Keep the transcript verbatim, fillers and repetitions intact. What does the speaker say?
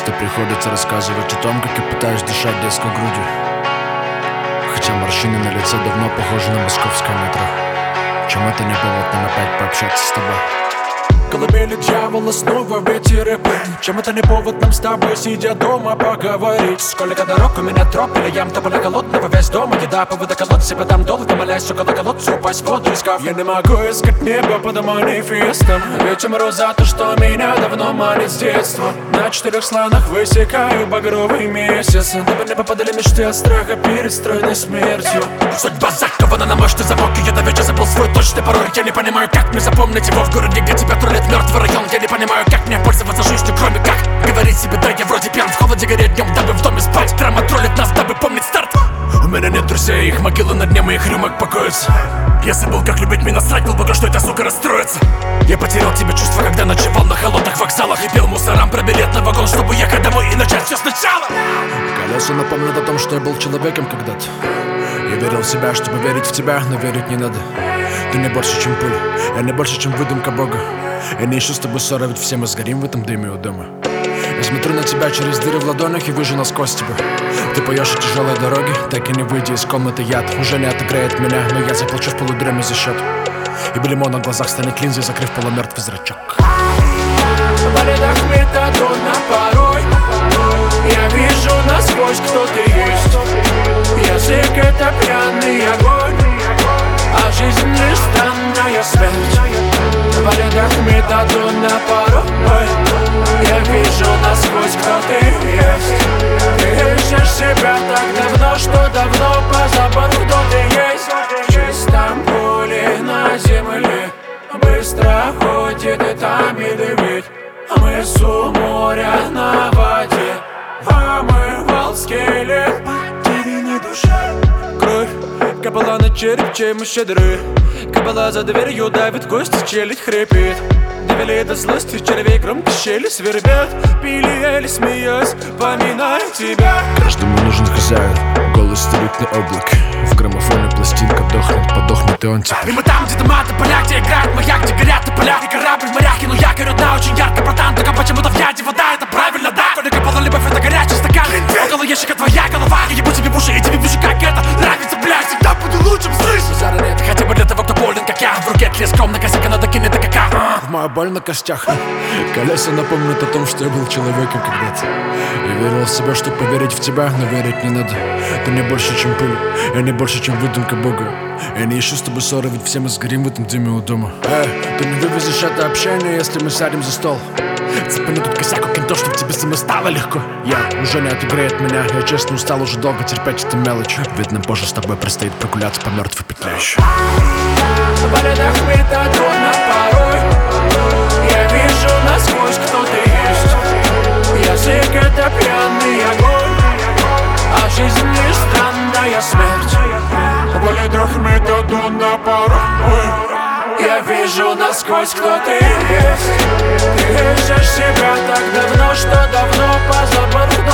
Часто приходится рассказывать о том, как я пытаюсь дышать детской грудью, хотя морщины на лице давно похожи на московское метро. Чем это не повод нам опять пообщаться с тобой? Колыбели дьявола, снова ветер и пыль. Чем это не повод нам с тобой, сидя дома, поговорить? Сколько дорог у меня троп, или ям тополя голодного, весь дома еда, повода колод, себе дам долго, молясь около колодца, упасть в воду искав. Я не могу искать небо под манифестом, ведь умру за то, что меня давно манит с детства. На четырех слонах высекаю багровый месяц, дабы не попадали мечты от страха перед стройной смертью. Судьба закована на мощный замок, и я до вечера забыл свой точный пароль. Я не понимаю, как мне запомнить его в городе, где тебя троллит мертвый район. Я не понимаю, как мне пользоваться жизнью, кроме как говорить себе: да, я вроде пьян, в холоде гореть днем, дабы в доме спать. Драма троллит нас, дабы помнить старт. У меня нет друзей, их могилы на дне моих рюмок покоятся. Я забыл, как любить, меня насрать, глубоко, что эта сука расстроится. Я потерял тебе чувства, когда ночевал на холодных вокзалах и пел мусорам про билет на вагон, чтобы ехать домой и начать все сначала. Колеса напомнят о том, что я был человеком когда-то. Я верил в себя, чтобы верить в тебя, но верить не надо. Ты не больше, чем пыль, я не больше, чем выдумка Бога. Я не ищу с тобой ссоры, ведь все мы сгорим в этом дыме у дома. Я смотрю на тебя через дыры в ладонях и вижу насквозь тебя. Ты поешь о тяжелой дороге, так и не выйдя из комнаты. Яд уже не отыграет меня, но я заплачу в полудреме за счет. И белимо на глазах станет линзой, закрыв полумертвый зрачок. В рядах метадона порой я вижу насквозь, кто ты есть. Язык — это пьяный огонь, а жизнь — лишь странная смерть. В рядах метадона порой я вижу насквозь, кто ты есть. Ты ищешь себя так давно, что давно позабыл, кто ты есть. В чистом поле на земле быстро ходит и там медведь. Мы с моря на воде, а мы вал скелет. Потерянной душа. Кровь капала на череп, чем мы щедры. Капала за дверью, давит кости, челюсть хрипит. Довели до злости, червей громко щели свербят. Пили, ели, смеясь, поминая тебя. Каждому нужен хозяин, голый старик на облаке. В граммофоне пластинка дохнет, подохнет и он теперь. И мы там, где дома, поля, где играет маяк, где горят тополя. И корабль в морях, кинул якорь на очень ярко, братан. Только почему-то в яде вода, это правильно, да. Коли капала любовь, это горячий стакан. Около ящика твоя голова, я ебу тебе в уши, и тебе вижу, как это нравится, блядь. Всегда буду лучшим, слышишь? Зара нет, хотя бы для того, кто болен, как я. В руке тле скромно, косяка надо кинет до кака. В мою боль на костях. Колеса напомнят о том, что я был человеком когда-то. Я верил в себя, чтобы поверить в тебя, но верить не надо. Ты не больше, чем пыль, я не больше, чем выдумка Бога. Я не ищу с тобой ссоры, ведь все мы сгорим в этом дыме у дома. Эй, ты не вывезешь это общение, если мы сядем за стол. Цепани тут косяк у кем-то, чтоб тебе самой стало легко. Я уже не отыграет меня, я честно устал уже долго терпеть эту мелочь. Ведь нам позже с тобой предстоит прогуляться по мертвой петле еще. В рядах метадона порой я вижу насквозь, кто ты есть. Язык — это пьяный огонь, а жизнь — лишь странная смерть. В рядах метадона порой я вижу насквозь, кто ты есть. Ты ищешь себя так давно, что давно позабыл.